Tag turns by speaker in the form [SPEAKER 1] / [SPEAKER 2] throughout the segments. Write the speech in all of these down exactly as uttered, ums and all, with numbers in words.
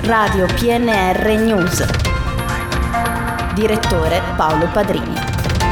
[SPEAKER 1] Radio P N R News. Direttore Paolo Padrini.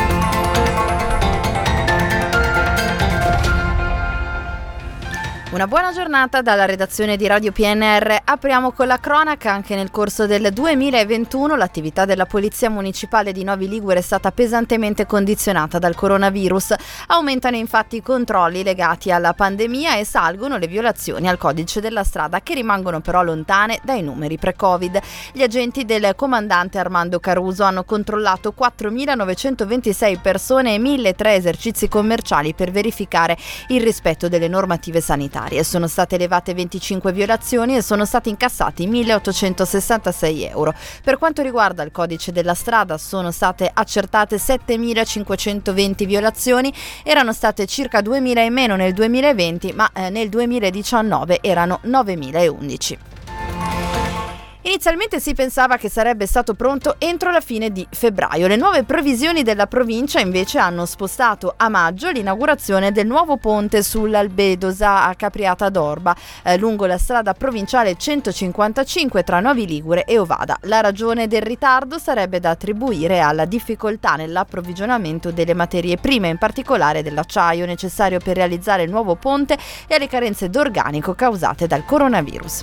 [SPEAKER 1] Una buona giornata dalla redazione di Radio P N R. Apriamo con la cronaca. Anche nel corso del duemilaventuno l'attività della Polizia Municipale di Novi Ligure è stata pesantemente condizionata dal coronavirus. Aumentano infatti i controlli legati alla pandemia e salgono le violazioni al codice della strada, che rimangono però lontane dai numeri pre-Covid. Gli agenti del comandante Armando Caruso hanno controllato quattromilanovecentoventisei persone e milletre esercizi commerciali per verificare il rispetto delle normative sanitarie. Sono state elevate venticinque violazioni e sono stati incassati milleottocentosessantasei euro. Per quanto riguarda il codice della strada, sono state accertate settemilacinquecentoventi violazioni. Erano state circa duemila in meno nel duemilaventi, ma eh, nel duemiladiciannove erano novemilaundici. Inizialmente si pensava che sarebbe stato pronto entro la fine di febbraio. Le nuove previsioni della provincia invece hanno spostato a maggio l'inaugurazione del nuovo ponte sull'Albedosa a Capriata d'Orba, eh, lungo la strada provinciale centocinquantacinque tra Novi Ligure e Ovada. La ragione del ritardo sarebbe da attribuire alla difficoltà nell'approvvigionamento delle materie prime, in particolare dell'acciaio necessario per realizzare il nuovo ponte, e alle carenze d'organico causate dal coronavirus.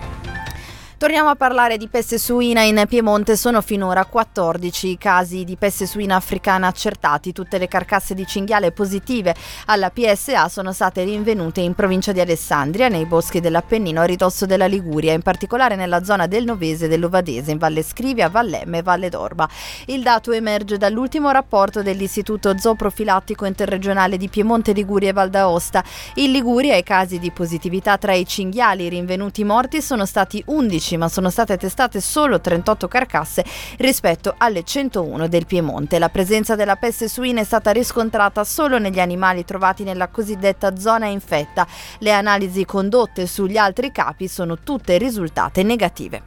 [SPEAKER 1] Torniamo a parlare di peste suina. In Piemonte sono finora quattordici i casi di peste suina africana accertati. Tutte le carcasse di cinghiale positive alla P S A sono state rinvenute in provincia di Alessandria, nei boschi dell'Appennino a ridosso della Liguria, in particolare nella zona del Novese e dell'Ovadese, in Valle Scrivia, Vallemme e Valle d'Orba. Il dato emerge dall'ultimo rapporto dell'Istituto Zooprofilattico Interregionale di Piemonte, Liguria e Val d'Aosta. In Liguria i casi di positività tra i cinghiali rinvenuti morti sono stati undici, ma sono state testate solo trentotto carcasse rispetto alle centouno del Piemonte. La presenza della peste suina è stata riscontrata solo negli animali trovati nella cosiddetta zona infetta. Le analisi condotte sugli altri capi sono tutte risultate negative.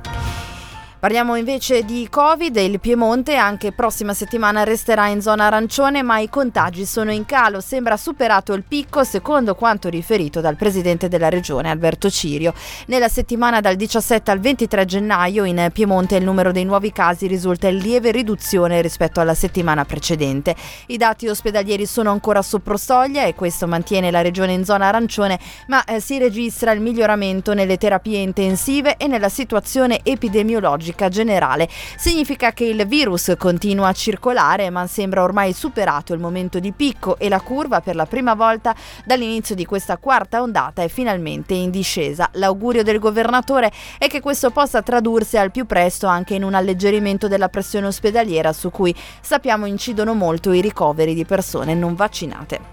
[SPEAKER 1] Parliamo invece di Covid. Il Piemonte anche prossima settimana resterà in zona arancione, ma i contagi sono in calo. Sembra superato il picco, secondo quanto riferito dal presidente della regione Alberto Cirio. Nella settimana dal diciassette al ventitré gennaio in Piemonte il numero dei nuovi casi risulta in lieve riduzione rispetto alla settimana precedente. I dati ospedalieri sono ancora sopra soglia e questo mantiene la regione in zona arancione, ma eh, si registra il miglioramento nelle terapie intensive e nella situazione epidemiologica generale. Significa che il virus continua a circolare, ma sembra ormai superato il momento di picco e la curva per la prima volta dall'inizio di questa quarta ondata è finalmente in discesa. L'augurio del governatore è che questo possa tradursi al più presto anche in un alleggerimento della pressione ospedaliera, su cui sappiamo incidono molto i ricoveri di persone non vaccinate.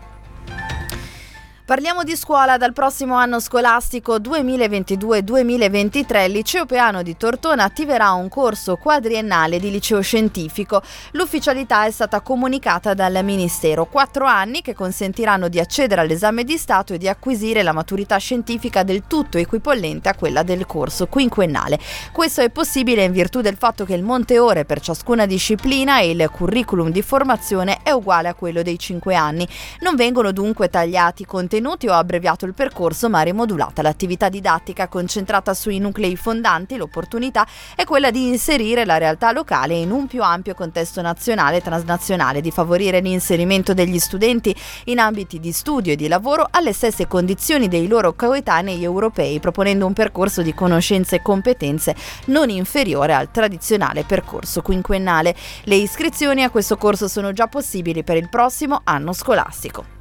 [SPEAKER 1] Parliamo di scuola. Dal prossimo anno scolastico duemilaventidue duemilaventitré il Liceo Peano di Tortona attiverà un corso quadriennale di liceo scientifico. L'ufficialità è stata comunicata dal Ministero. Quattro anni che consentiranno di accedere all'esame di Stato e di acquisire la maturità scientifica del tutto equipollente a quella del corso quinquennale. Questo è possibile in virtù del fatto che il monte ore per ciascuna disciplina e il curriculum di formazione è uguale a quello dei cinque anni. Non vengono dunque tagliati contenuti o abbreviato il percorso, ma rimodulata l'attività didattica concentrata sui nuclei fondanti. L'opportunità è quella di inserire la realtà locale in un più ampio contesto nazionale e transnazionale, di favorire l'inserimento degli studenti in ambiti di studio e di lavoro alle stesse condizioni dei loro coetanei europei, proponendo un percorso di conoscenze e competenze non inferiore al tradizionale percorso quinquennale. Le iscrizioni a questo corso sono già possibili per il prossimo anno scolastico.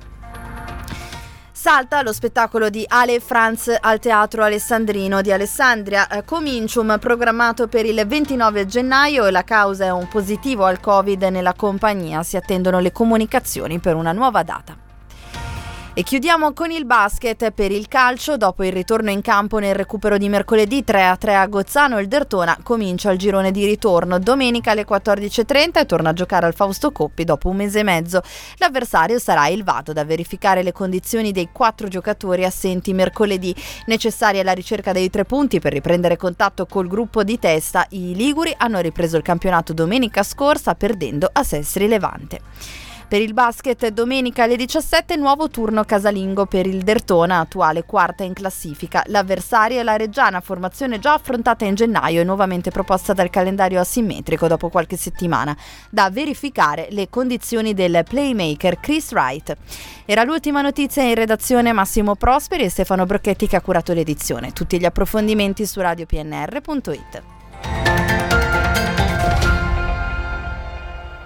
[SPEAKER 1] Salta lo spettacolo di Ale e Franz al Teatro Alessandrino di Alessandria. Comincium programmato per il ventinove gennaio e la causa è un positivo al Covid nella compagnia. Si attendono le comunicazioni per una nuova data. E chiudiamo con il basket. Per il calcio, dopo il ritorno in campo nel recupero di mercoledì tre a tre a Gozzano, il Dertona comincia il girone di ritorno. Domenica alle quattordici e trenta e torna a giocare al Fausto Coppi dopo un mese e mezzo. L'avversario sarà il Vado, da verificare le condizioni dei quattro giocatori assenti mercoledì, necessari alla ricerca dei tre punti per riprendere contatto col gruppo di testa. I liguri hanno ripreso il campionato domenica scorsa perdendo a Sestri Levante. Per il basket domenica alle diciassette nuovo turno casalingo per il Derthona, attuale quarta in classifica. L'avversario è la Reggiana, formazione già affrontata in gennaio e nuovamente proposta dal calendario asimmetrico dopo qualche settimana. Da verificare le condizioni del playmaker Chris Wright. Era l'ultima notizia in redazione Massimo Prosperi e Stefano Brocchetti che ha curato l'edizione. Tutti gli approfondimenti su radio p n r punto i t.